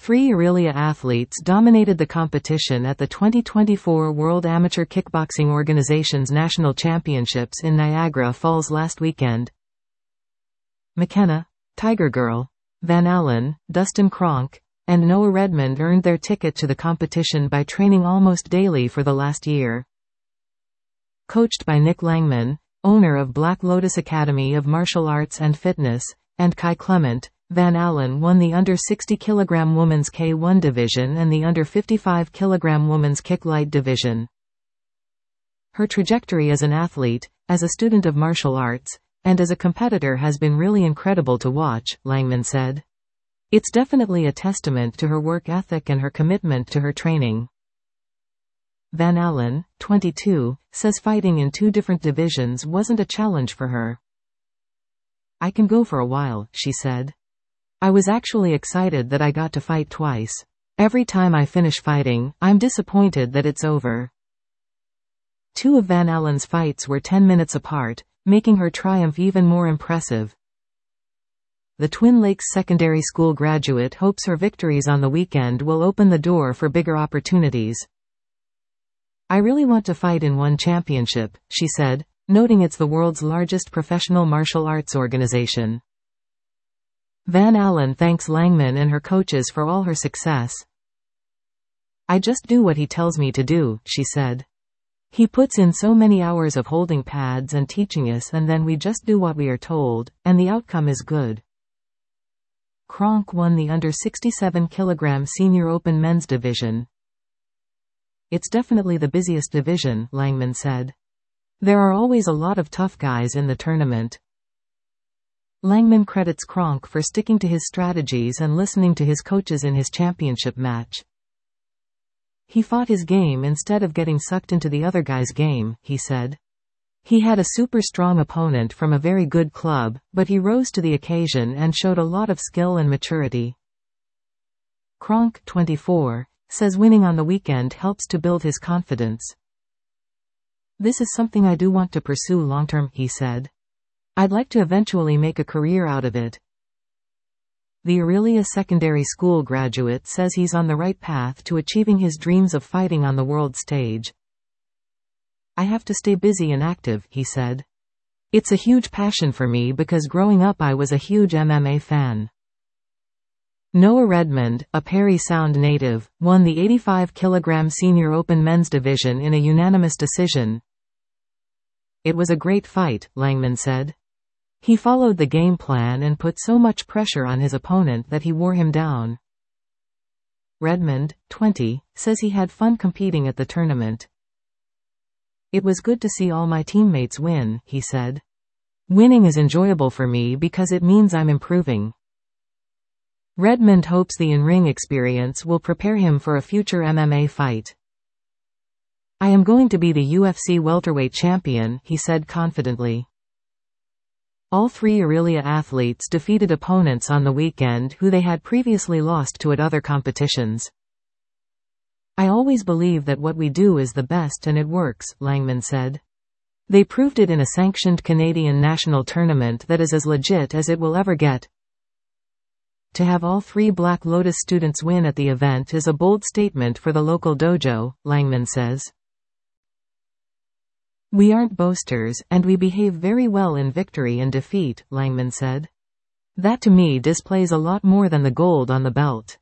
Three Aurelia athletes dominated the competition at the 2024 World Amateur Kickboxing Organization's National Championships in Niagara Falls last weekend. McKenna, Tiger Girl, Van Allen, Dustin Cronk, and Noah Redmond earned their ticket to the competition by training almost daily for the last year. Coached by Nick Langman, owner of Black Lotus Academy of Martial Arts and Fitness, and Kai Clement, Van Allen won the under 60 kg women's K1 division and the under 55 kg women's kick light division. Her trajectory as an athlete, as a student of martial arts, and as a competitor has been really incredible to watch, Langman said. It's definitely a testament to her work ethic and her commitment to her training. Van Allen, 22, says fighting in two different divisions wasn't a challenge for her. I can go for a while, she said. I was actually excited that I got to fight twice. Every time I finish fighting, I'm disappointed that it's over. Two of Van Allen's fights were 10 minutes apart, making her triumph even more impressive. The Twin Lakes Secondary School graduate hopes her victories on the weekend will open the door for bigger opportunities. I really want to fight in one championship, she said, noting it's the world's largest professional martial arts organization. Van Allen thanks Langman and her coaches for all her success. I just do what he tells me to do, she said. He puts in so many hours of holding pads and teaching us, and then we just do what we are told, and the outcome is good. Cronk won the under 67 kg Senior Open men's division. It's definitely the busiest division, Langman said. There are always a lot of tough guys in the tournament. Langman credits Cronk for sticking to his strategies and listening to his coaches in his championship match. He fought his game instead of getting sucked into the other guy's game, he said. He had a super strong opponent from a very good club, but he rose to the occasion and showed a lot of skill and maturity. Cronk, 24, says winning on the weekend helps to build his confidence. This is something I do want to pursue long-term, he said. I'd like to eventually make a career out of it. The Aurelia Secondary School graduate says he's on the right path to achieving his dreams of fighting on the world stage. I have to stay busy and active, he said. It's a huge passion for me because growing up I was a huge MMA fan. Noah Redmond, a Parry Sound native, won the 85 kg Senior Open men's division in a unanimous decision. It was a great fight, Langman said. He followed the game plan and put so much pressure on his opponent that he wore him down. Redmond, 20, says he had fun competing at the tournament. It was good to see all my teammates win, he said. Winning is enjoyable for me because it means I'm improving. Redmond hopes the in-ring experience will prepare him for a future MMA fight. I am going to be the UFC welterweight champion, he said confidently. All three Aurelia athletes defeated opponents on the weekend who they had previously lost to at other competitions. I always believe that what we do is the best and it works, Langman said. They proved it in a sanctioned Canadian national tournament that is as legit as it will ever get. To have all three Black Lotus students win at the event is a bold statement for the local dojo, Langman says. We aren't boasters, and we behave very well in victory and defeat, Langman said. That to me displays a lot more than the gold on the belt.